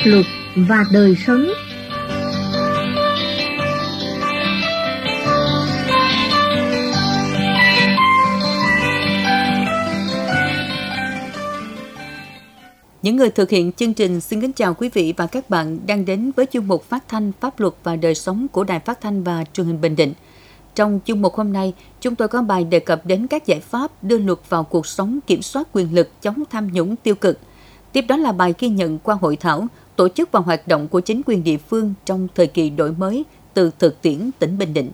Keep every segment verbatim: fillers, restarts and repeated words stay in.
luật và đời sống. Những người thực hiện chương trình xin kính chào quý vị và các bạn đang đến với chuyên mục phát thanh Pháp luật và đời sống của Đài Phát thanh và Truyền hình Bình Định. Trong chuyên mục hôm nay, chúng tôi có bài đề cập đến các giải pháp đưa luật vào cuộc sống, kiểm soát quyền lực, chống tham nhũng tiêu cực. Tiếp đó là bài ghi nhận qua hội thảo, tổ chức và hoạt động của chính quyền địa phương trong thời kỳ đổi mới từ thực tiễn tỉnh Bình Định.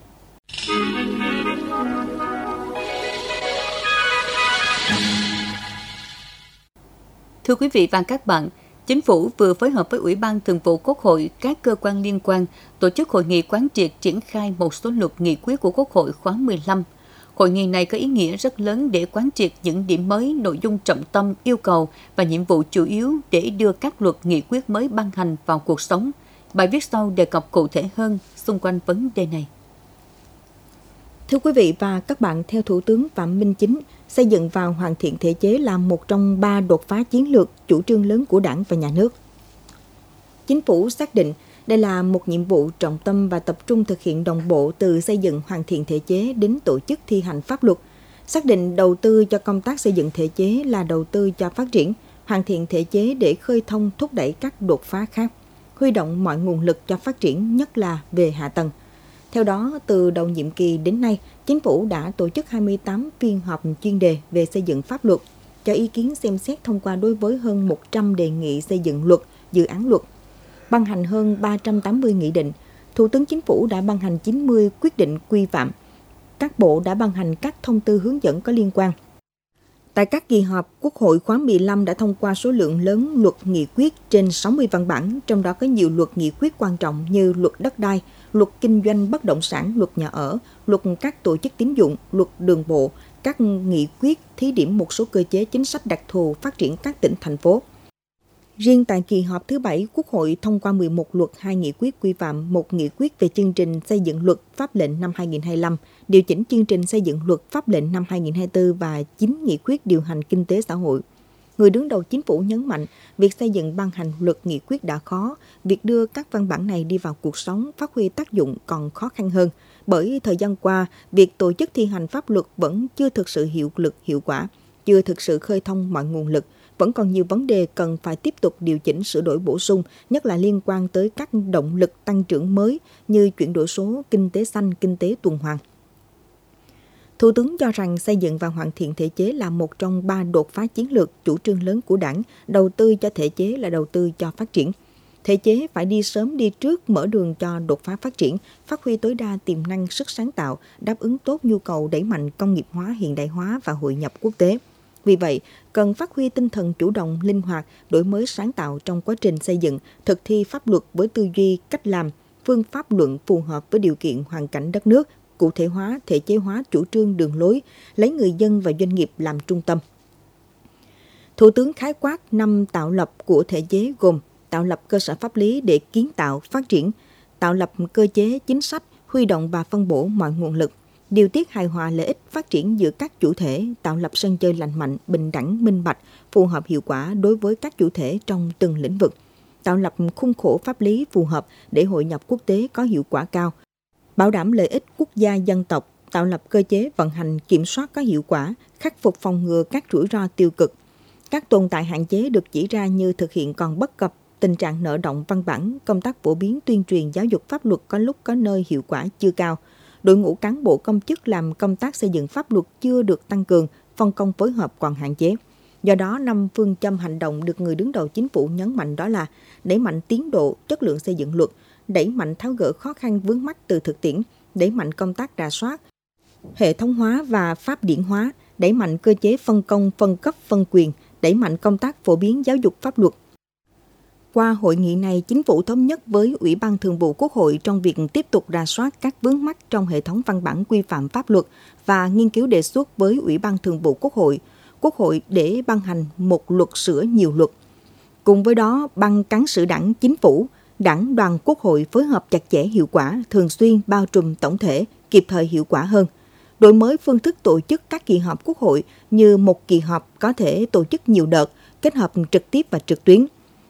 Thưa quý vị và các bạn, Chính phủ vừa phối hợp với Ủy ban Thường vụ Quốc hội, các cơ quan liên quan tổ chức hội nghị quán triệt triển khai một số luật nghị quyết của Quốc hội khóa mười lăm. Hội nghị này có ý nghĩa rất lớn để quán triệt những điểm mới, nội dung trọng tâm, yêu cầu và nhiệm vụ chủ yếu để đưa các luật nghị quyết mới ban hành vào cuộc sống. Bài viết sau đề cập cụ thể hơn xung quanh vấn đề này. Thưa quý vị và các bạn, theo Thủ tướng Phạm Minh Chính, xây dựng và hoàn thiện thể chế là một trong ba đột phá chiến lược, chủ trương lớn của Đảng và Nhà nước. Chính phủ xác định đây là một nhiệm vụ trọng tâm và tập trung thực hiện đồng bộ từ xây dựng hoàn thiện thể chế đến tổ chức thi hành pháp luật. Xác định đầu tư cho công tác xây dựng thể chế là đầu tư cho phát triển, hoàn thiện thể chế để khơi thông thúc đẩy các đột phá khác, huy động mọi nguồn lực cho phát triển, nhất là về hạ tầng. Theo đó, từ đầu nhiệm kỳ đến nay, Chính phủ đã tổ chức hai mươi tám phiên họp chuyên đề về xây dựng pháp luật, cho ý kiến xem xét thông qua đối với hơn một trăm đề nghị xây dựng luật, dự án luật, ban hành hơn ba trăm tám mươi nghị định. Thủ tướng Chính phủ đã ban hành chín mươi quyết định quy phạm. Các bộ đã ban hành các thông tư hướng dẫn có liên quan. Tại các kỳ họp, Quốc hội khóa mười lăm đã thông qua số lượng lớn luật nghị quyết trên sáu mươi văn bản, trong đó có nhiều luật nghị quyết quan trọng như luật đất đai, luật kinh doanh bất động sản, luật nhà ở, luật các tổ chức tín dụng, luật đường bộ, các nghị quyết thí điểm một số cơ chế chính sách đặc thù phát triển các tỉnh, thành phố. Riêng tại kỳ họp thứ bảy, Quốc hội thông qua mười một luật, hai nghị quyết quy phạm, một nghị quyết về chương trình xây dựng luật pháp lệnh năm hai nghìn không trăm hai mươi lăm, điều chỉnh chương trình xây dựng luật pháp lệnh năm hai nghìn không trăm hai mươi tư và chín nghị quyết điều hành kinh tế xã hội. Người đứng đầu Chính phủ nhấn mạnh, việc xây dựng ban hành luật nghị quyết đã khó, việc đưa các văn bản này đi vào cuộc sống, phát huy tác dụng còn khó khăn hơn. Bởi thời gian qua, việc tổ chức thi hành pháp luật vẫn chưa thực sự hiệu lực, hiệu quả, chưa thực sự khơi thông mọi nguồn lực, vẫn còn nhiều vấn đề cần phải tiếp tục điều chỉnh, sửa đổi, bổ sung, nhất là liên quan tới các động lực tăng trưởng mới như chuyển đổi số, kinh tế xanh, kinh tế tuần hoàn. Thủ tướng cho rằng xây dựng và hoàn thiện thể chế là một trong ba đột phá chiến lược, chủ trương lớn của Đảng, đầu tư cho thể chế là đầu tư cho phát triển. Thể chế phải đi sớm đi trước, mở đường cho đột phá phát triển, phát huy tối đa tiềm năng sức sáng tạo, đáp ứng tốt nhu cầu đẩy mạnh công nghiệp hóa, hiện đại hóa và hội nhập quốc tế. Vì vậy, cần phát huy tinh thần chủ động, linh hoạt, đổi mới sáng tạo trong quá trình xây dựng, thực thi pháp luật với tư duy, cách làm, phương pháp luận phù hợp với điều kiện hoàn cảnh đất nước, cụ thể hóa, thể chế hóa chủ trương đường lối, lấy người dân và doanh nghiệp làm trung tâm. Thủ tướng khái quát năm tạo lập của thể chế gồm tạo lập cơ sở pháp lý để kiến tạo, phát triển, tạo lập cơ chế, chính sách, huy động và phân bổ mọi nguồn lực, điều tiết hài hòa lợi ích phát triển giữa các chủ thể, tạo lập sân chơi lành mạnh, bình đẳng, minh bạch, phù hợp hiệu quả đối với các chủ thể trong từng lĩnh vực, tạo lập khung khổ pháp lý phù hợp để hội nhập quốc tế có hiệu quả cao, bảo đảm lợi ích quốc gia dân tộc, tạo lập cơ chế vận hành kiểm soát có hiệu quả, khắc phục phòng ngừa các rủi ro tiêu cực. Các tồn tại hạn chế được chỉ ra như thực hiện còn bất cập, tình trạng nợ động văn bản, công tác phổ biến tuyên truyền giáo dục pháp luật có lúc có nơi hiệu quả chưa cao, đội ngũ cán bộ công chức làm công tác xây dựng pháp luật chưa được tăng cường, phân công phối hợp còn hạn chế. Do đó, năm phương châm hành động được người đứng đầu Chính phủ nhấn mạnh đó là đẩy mạnh tiến độ, chất lượng xây dựng luật, đẩy mạnh tháo gỡ khó khăn vướng mắc từ thực tiễn, đẩy mạnh công tác rà soát, hệ thống hóa và pháp điển hóa, đẩy mạnh cơ chế phân công, phân cấp, phân quyền, đẩy mạnh công tác phổ biến giáo dục pháp luật. Qua hội nghị này, Chính phủ thống nhất với Ủy ban Thường vụ Quốc hội trong việc tiếp tục rà soát các vướng mắc trong hệ thống văn bản quy phạm pháp luật và nghiên cứu đề xuất với Ủy ban Thường vụ Quốc hội, Quốc hội để ban hành một luật sửa nhiều luật. Cùng với đó, Ban Cán sự Đảng, Chính phủ, Đảng đoàn Quốc hội phối hợp chặt chẽ, hiệu quả, thường xuyên, bao trùm tổng thể, kịp thời, hiệu quả hơn. Đổi mới phương thức tổ chức các kỳ họp Quốc hội như một kỳ họp có thể tổ chức nhiều đợt, kết hợp trực tiếp và trực tuyến.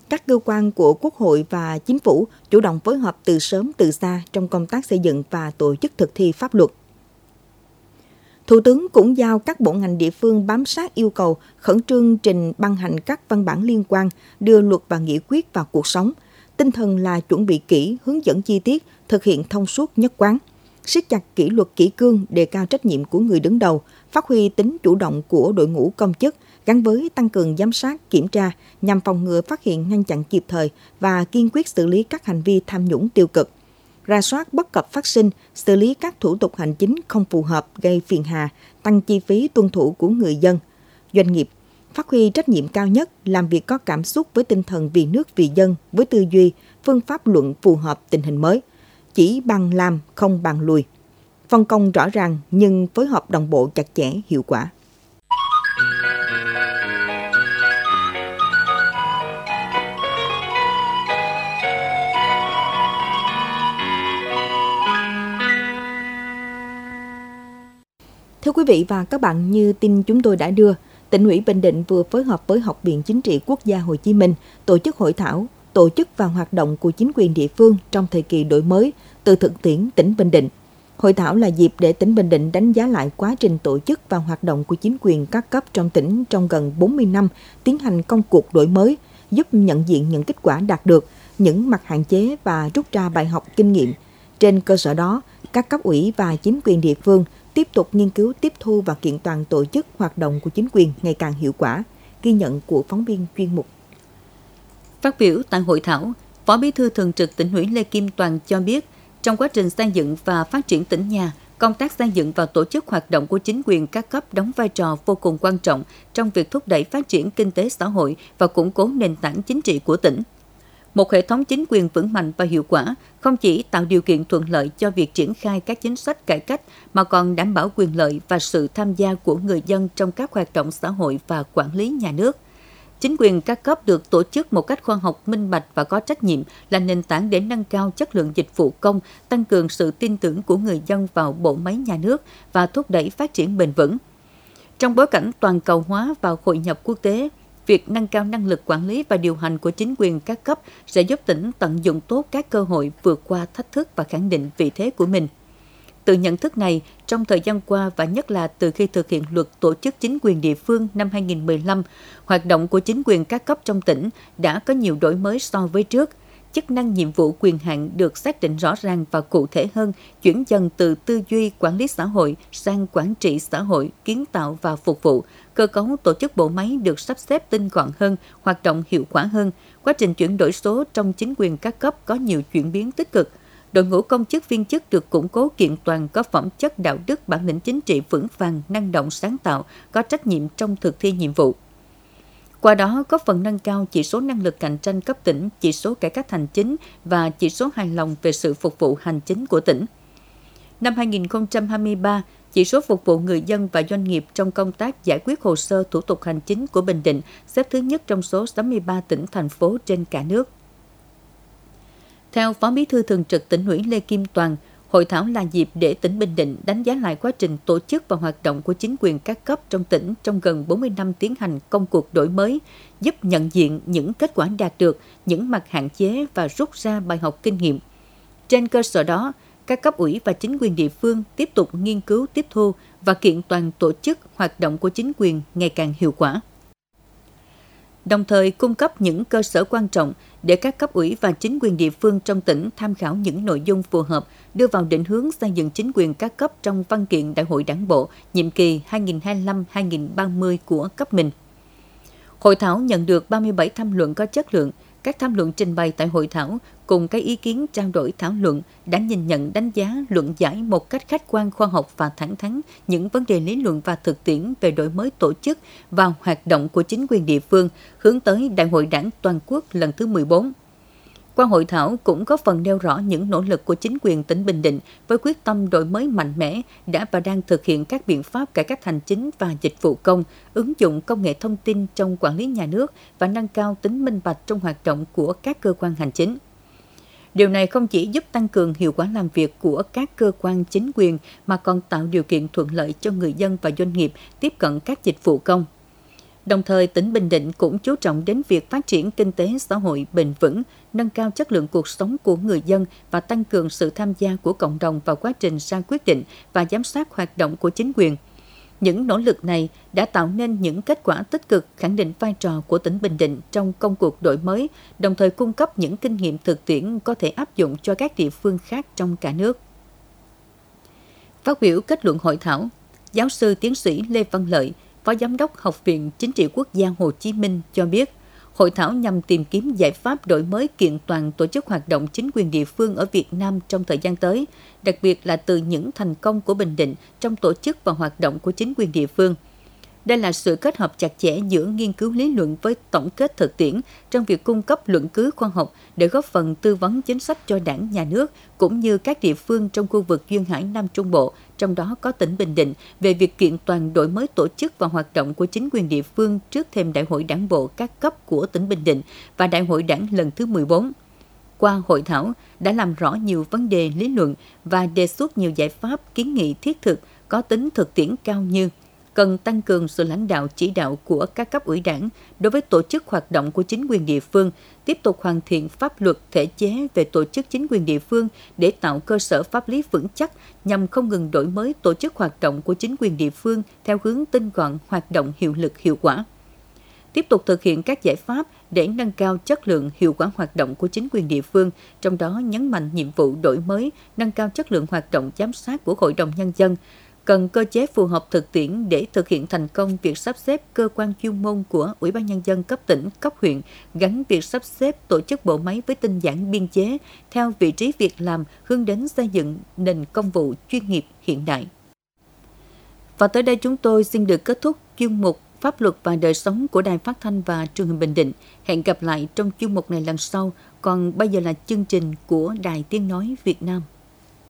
các cơ quan của Quốc hội và Chính phủ chủ động phối hợp từ sớm từ xa trong công tác xây dựng và tổ chức thực thi pháp luật. Thủ tướng cũng giao các bộ ngành địa phương bám sát yêu cầu khẩn trương trình ban hành các văn bản liên quan, đưa luật và nghị quyết vào cuộc sống. Tinh thần là chuẩn bị kỹ, hướng dẫn chi tiết, thực hiện thông suốt nhất quán. Siết chặt kỷ luật kỷ cương, đề cao trách nhiệm của người đứng đầu, phát huy tính chủ động của đội ngũ công chức, gắn với tăng cường giám sát, kiểm tra nhằm phòng ngừa, phát hiện, ngăn chặn kịp thời và kiên quyết xử lý các hành vi tham nhũng tiêu cực. Rà soát bất cập phát sinh, xử lý các thủ tục hành chính không phù hợp gây phiền hà, tăng chi phí tuân thủ của người dân, doanh nghiệp. Phát huy trách nhiệm cao nhất, làm việc có cảm xúc với tinh thần vì nước vì dân, với tư duy, phương pháp luận phù hợp tình hình mới. Chỉ bằng làm, không bằng lùi. Phân công rõ ràng nhưng phối hợp đồng bộ chặt chẽ, hiệu quả. Thưa quý vị và các bạn, như tin chúng tôi đã đưa, Tỉnh ủy Bình Định vừa phối hợp với Học viện Chính trị Quốc gia Hồ Chí Minh tổ chức hội thảo tổ chức và hoạt động của chính quyền địa phương trong thời kỳ đổi mới từ thực tiễn tỉnh Bình Định. Hội thảo là dịp để tỉnh Bình Định đánh giá lại quá trình tổ chức và hoạt động của chính quyền các cấp trong tỉnh trong gần bốn mươi năm tiến hành công cuộc đổi mới, giúp nhận diện những kết quả đạt được, những mặt hạn chế và rút ra bài học kinh nghiệm. Trên cơ sở đó, các cấp ủy và chính quyền địa phương tiếp tục nghiên cứu, tiếp thu và kiện toàn tổ chức hoạt động của chính quyền ngày càng hiệu quả. Ghi nhận của phóng viên chuyên mục. Phát biểu tại hội thảo, Phó Bí thư Thường trực Tỉnh ủy Lê Kim Toàn cho biết, trong quá trình xây dựng và phát triển tỉnh nhà, công tác xây dựng và tổ chức hoạt động của chính quyền các cấp đóng vai trò vô cùng quan trọng trong việc thúc đẩy phát triển kinh tế xã hội và củng cố nền tảng chính trị của tỉnh. Một hệ thống chính quyền vững mạnh và hiệu quả không chỉ tạo điều kiện thuận lợi cho việc triển khai các chính sách cải cách mà còn đảm bảo quyền lợi và sự tham gia của người dân trong các hoạt động xã hội và quản lý nhà nước. Chính quyền các cấp được tổ chức một cách khoa học, minh bạch và có trách nhiệm là nền tảng để nâng cao chất lượng dịch vụ công, tăng cường sự tin tưởng của người dân vào bộ máy nhà nước và thúc đẩy phát triển bền vững. Trong bối cảnh toàn cầu hóa và hội nhập quốc tế, việc nâng cao năng lực quản lý và điều hành của chính quyền các cấp sẽ giúp tỉnh tận dụng tốt các cơ hội vượt qua thách thức và khẳng định vị thế của mình. Từ nhận thức này, trong thời gian qua và nhất là từ khi thực hiện luật tổ chức chính quyền địa phương năm hai không một năm, hoạt động của chính quyền các cấp trong tỉnh đã có nhiều đổi mới so với trước. Chức năng, nhiệm vụ, quyền hạn được xác định rõ ràng và cụ thể hơn, chuyển dần từ tư duy quản lý xã hội sang quản trị xã hội, kiến tạo và phục vụ. Cơ cấu tổ chức bộ máy được sắp xếp tinh gọn hơn, hoạt động hiệu quả hơn. Quá trình chuyển đổi số trong chính quyền các cấp có nhiều chuyển biến tích cực. Đội ngũ công chức viên chức được củng cố kiện toàn, có phẩm chất đạo đức, bản lĩnh chính trị vững vàng, năng động sáng tạo, có trách nhiệm trong thực thi nhiệm vụ. Qua đó, góp phần nâng cao chỉ số năng lực cạnh tranh cấp tỉnh, chỉ số cải cách hành chính và chỉ số hài lòng về sự phục vụ hành chính của tỉnh. Năm hai không hai ba, chỉ số phục vụ người dân và doanh nghiệp trong công tác giải quyết hồ sơ thủ tục hành chính của Bình Định xếp thứ nhất trong số sáu mươi ba tỉnh, thành phố trên cả nước. Theo Phó Bí thư Thường trực Tỉnh ủy Lê Kim Toàn, hội thảo là dịp để tỉnh Bình Định đánh giá lại quá trình tổ chức và hoạt động của chính quyền các cấp trong tỉnh trong gần bốn mươi năm tiến hành công cuộc đổi mới, giúp nhận diện những kết quả đạt được, những mặt hạn chế và rút ra bài học kinh nghiệm. Trên cơ sở đó, các cấp ủy và chính quyền địa phương tiếp tục nghiên cứu, tiếp thu và kiện toàn tổ chức hoạt động của chính quyền ngày càng hiệu quả. Đồng thời cung cấp những cơ sở quan trọng để các cấp ủy và chính quyền địa phương trong tỉnh tham khảo những nội dung phù hợp đưa vào định hướng xây dựng chính quyền các cấp trong văn kiện Đại hội Đảng bộ nhiệm kỳ hai nghìn không trăm hai mươi lăm đến hai nghìn không trăm ba mươi của cấp mình. Hội thảo nhận được ba mươi bảy tham luận có chất lượng. Các tham luận trình bày tại hội thảo cùng các ý kiến trao đổi thảo luận đã nhìn nhận, đánh giá, luận giải một cách khách quan, khoa học và thẳng thắn những vấn đề lý luận và thực tiễn về đổi mới tổ chức và hoạt động của chính quyền địa phương hướng tới Đại hội Đảng toàn quốc lần thứ mười bốn. Qua hội thảo cũng có phần nêu rõ những nỗ lực của chính quyền tỉnh Bình Định với quyết tâm đổi mới mạnh mẽ đã và đang thực hiện các biện pháp cải cách hành chính và dịch vụ công, ứng dụng công nghệ thông tin trong quản lý nhà nước và nâng cao tính minh bạch trong hoạt động của các cơ quan hành chính. Điều này không chỉ giúp tăng cường hiệu quả làm việc của các cơ quan chính quyền mà còn tạo điều kiện thuận lợi cho người dân và doanh nghiệp tiếp cận các dịch vụ công. Đồng thời, tỉnh Bình Định cũng chú trọng đến việc phát triển kinh tế xã hội bền vững, nâng cao chất lượng cuộc sống của người dân và tăng cường sự tham gia của cộng đồng vào quá trình ra quyết định và giám sát hoạt động của chính quyền. Những nỗ lực này đã tạo nên những kết quả tích cực, khẳng định vai trò của tỉnh Bình Định trong công cuộc đổi mới, đồng thời cung cấp những kinh nghiệm thực tiễn có thể áp dụng cho các địa phương khác trong cả nước. Phát biểu kết luận hội thảo, giáo sư tiến sĩ Lê Văn Lợi, Phó Giám đốc Học viện Chính trị Quốc gia Hồ Chí Minh cho biết, hội thảo nhằm tìm kiếm giải pháp đổi mới kiện toàn tổ chức hoạt động chính quyền địa phương ở Việt Nam trong thời gian tới, đặc biệt là từ những thành công của Bình Định trong tổ chức và hoạt động của chính quyền địa phương. Đây là sự kết hợp chặt chẽ giữa nghiên cứu lý luận với tổng kết thực tiễn trong việc cung cấp luận cứ khoa học để góp phần tư vấn chính sách cho Đảng, Nhà nước cũng như các địa phương trong khu vực Duyên Hải Nam Trung Bộ, trong đó có tỉnh Bình Định, về việc kiện toàn đổi mới tổ chức và hoạt động của chính quyền địa phương trước thềm Đại hội Đảng bộ các cấp của tỉnh Bình Định và Đại hội Đảng lần thứ mười bốn. Qua hội thảo đã làm rõ nhiều vấn đề lý luận và đề xuất nhiều giải pháp kiến nghị thiết thực có tính thực tiễn cao như cần tăng cường sự lãnh đạo chỉ đạo của các cấp ủy Đảng đối với tổ chức hoạt động của chính quyền địa phương, tiếp tục hoàn thiện pháp luật thể chế về tổ chức chính quyền địa phương để tạo cơ sở pháp lý vững chắc nhằm không ngừng đổi mới tổ chức hoạt động của chính quyền địa phương theo hướng tinh gọn, hoạt động hiệu lực hiệu quả. Tiếp tục thực hiện các giải pháp để nâng cao chất lượng, hiệu quả hoạt động của chính quyền địa phương, trong đó nhấn mạnh nhiệm vụ đổi mới, nâng cao chất lượng hoạt động giám sát của Hội đồng Nhân dân, cần cơ chế phù hợp thực tiễn để thực hiện thành công việc sắp xếp cơ quan chuyên môn của Ủy ban Nhân dân cấp tỉnh, cấp huyện, gắn việc sắp xếp tổ chức bộ máy với tinh giản biên chế theo vị trí việc làm, hướng đến xây dựng nền công vụ chuyên nghiệp hiện đại. Và tới đây chúng tôi xin được kết thúc chuyên mục Pháp luật và đời sống của Đài Phát thanh và Truyền hình Bình Định. Hẹn gặp lại trong chuyên mục này lần sau. Còn bây giờ là chương trình của Đài Tiếng nói Việt Nam.